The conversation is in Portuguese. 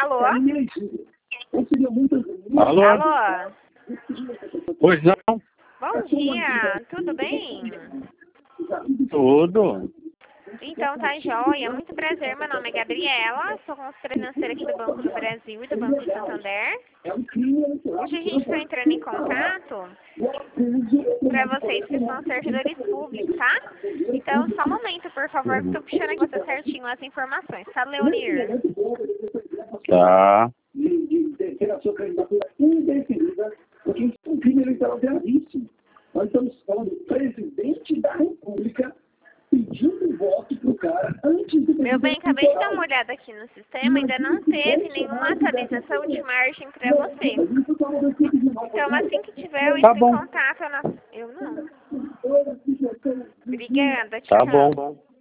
Alô? Alô? Alô? Pois não? Bom dia, tudo bem? Tudo. Então tá joia, muito prazer, meu nome é Gabriela, sou consultora financeira aqui do Banco do Brasil e do Banco do Santander. Hoje a gente está entrando em contato para vocês que são servidores públicos, tá? Então só um momento, por favor, que eu tô puxando aqui você certinho as informações, tá, Leonir? Tá. Ter a sua candidatura indefinida, porque isso é um crime eleitoral gravíssimo. Nós estamos falando do presidente da República pedindo voto pro cara antes do Meu bem, acabei de dar uma olhada aqui no sistema, ainda não teve nenhuma atualização de margem para você. Então assim que tiver, eu entro em contato. Eu não. Obrigada, tchau. Tá bom.